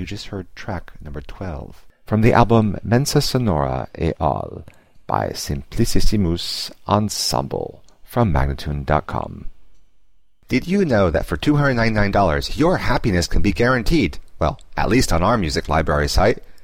just heard track number 12 from the album Mensa Sonora et al. By Simplicissimus Ensemble from Magnatune.com. Did you know that for $299, your happiness can be guaranteed? Well, at least on our music library site.